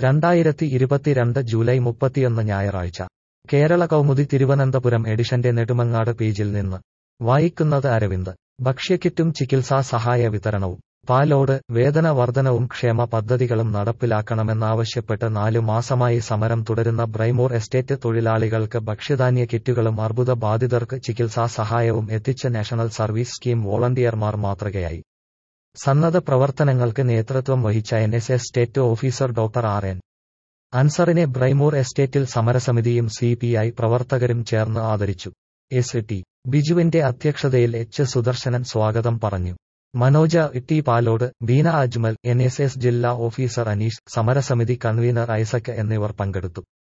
2022 July 31 ഞായറാഴ്ച കേരള കൗമുദി തിരുവനന്തപുരം എഡിഷന്റെ നെടുമങ്ങാട് പേജിൽ നിന്ന് വായിക്കുന്നത് അരവിന്ദ്. ഭക്ഷ്യക്കിറ്റും ചികിത്സാ സഹായ വിതരണവും. പാലോട്. വേതന വർധനവും ക്ഷേമ പദ്ധതികളും നടപ്പിലാക്കണമെന്നാവശ്യപ്പെട്ട് 4 മാസമായി സമരം തുടരുന്ന ബ്രൈമൂർ എസ്റ്റേറ്റ് തൊഴിലാളികൾക്ക് ഭക്ഷ്യധാന്യ കിറ്റുകളും അർബുദ ബാധിതർക്ക് ചികിത്സാ സഹായവും എത്തിച്ച നാഷണൽ സർവീസ് സ്കീം വോളണ്ടിയർമാർ മാതൃകയായി. സന്നദ്ധ പ്രവർത്തനങ്ങൾക്ക് നേതൃത്വം വഹിച്ച NSS state officer doctor RN അൻസറിനെ ബ്രൈമൂർ എസ്റ്റേറ്റിൽ സമരസമിതിയും CPI പ്രവർത്തകരും ചേർന്ന് ആദരിച്ചു. ST ബിജുവിന്റെ അധ്യക്ഷതയിൽ സുദർശനൻ സ്വാഗതം പറഞ്ഞു. മനോജ ടി പാലോട്, ബീന അജ്മൽ, NSS ജില്ലാ ഓഫീസർ അനീഷ്, സമരസമിതി കൺവീനർ ഐസക് എന്നിവർ പങ്കെടുത്തു.